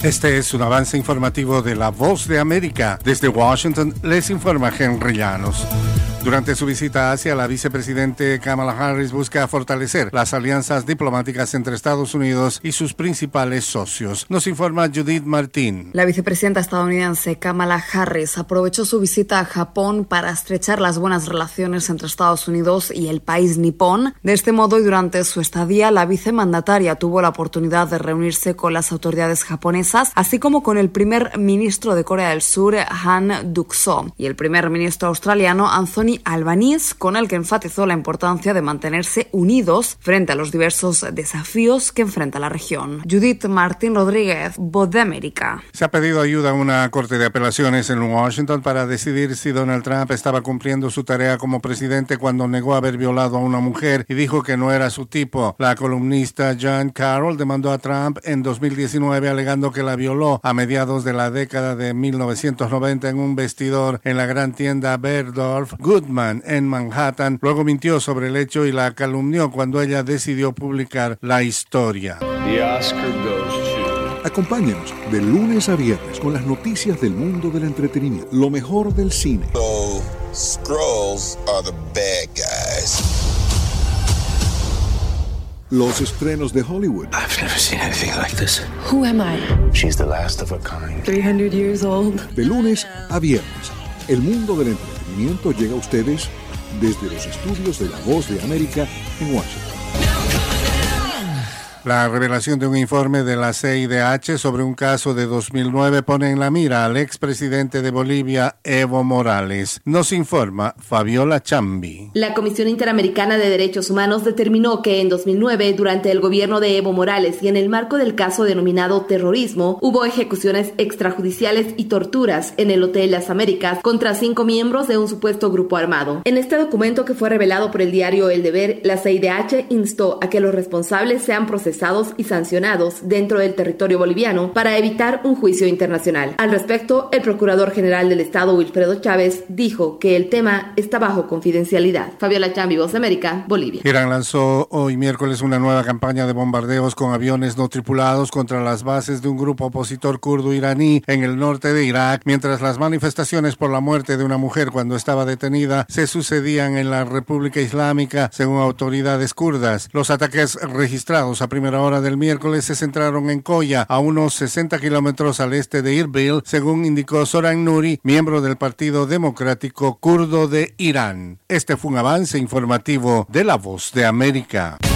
Este es un avance informativo de La Voz de América. Desde Washington les informa Henry Llanos. Durante su visita a Asia, la vicepresidente Kamala Harris busca fortalecer las alianzas diplomáticas entre Estados Unidos y sus principales socios. Nos informa Judith Martín. La vicepresidenta estadounidense Kamala Harris aprovechó su visita a Japón para estrechar las buenas relaciones entre Estados Unidos y el país nipón. De este modo, y durante su estadía, la vicemandataria tuvo la oportunidad de reunirse con las autoridades japonesas, así como con el primer ministro de Corea del Sur, Han Duck-soo, y el primer ministro australiano, Anthony Albanese, con el que enfatizó la importancia de mantenerse unidos frente a los diversos desafíos que enfrenta la región. Judith Martín Rodríguez, Voz de América. Se ha pedido ayuda a una corte de apelaciones en Washington para decidir si Donald Trump estaba cumpliendo su tarea como presidente cuando negó haber violado a una mujer y dijo que no era su tipo. La columnista Jan Carroll demandó a Trump en 2019 alegando que la violó a mediados de la década de 1990 en un vestidor en la gran tienda Bergdorf Goodman en Manhattan. Luego mintió sobre el hecho y la calumnió cuando ella decidió publicar la historia. Acompáñanos de lunes a viernes con las noticias del mundo del entretenimiento, lo mejor del cine. So, Skrulls are the bad guys. Los estrenos de Hollywood. I've never seen anything like this. Who am I? She's the last of a kind. 300 years old. De lunes a viernes, el mundo del entretenimiento llega a ustedes desde los estudios de La Voz de América en Washington. La revelación de un informe de la CIDH sobre un caso de 2009 pone en la mira al expresidente de Bolivia, Evo Morales. Nos informa Fabiola Chambi. La Comisión Interamericana de Derechos Humanos determinó que en 2009, durante el gobierno de Evo Morales y en el marco del caso denominado terrorismo, hubo ejecuciones extrajudiciales y torturas en el Hotel Las Américas contra 5 miembros de un supuesto grupo armado. En este documento que fue revelado por el diario El Deber, la CIDH instó a que los responsables sean procesados y sancionados dentro del territorio boliviano para evitar un juicio internacional. Al respecto, el Procurador General del Estado, Wilfredo Chávez, dijo que el tema está bajo confidencialidad. Fabiola Chambi, Voz de América, Bolivia. Irán lanzó hoy miércoles una nueva campaña de bombardeos con aviones no tripulados contra las bases de un grupo opositor kurdo iraní en el norte de Irak, mientras las manifestaciones por la muerte de una mujer cuando estaba detenida se sucedían en la República Islámica, según autoridades kurdas. Los ataques registrados a primera hora del miércoles se centraron en Koya, a unos 60 kilómetros al este de Irbil, según indicó Zoran Nuri, miembro del Partido Democrático Kurdo de Irán. Este fue un avance informativo de La Voz de América.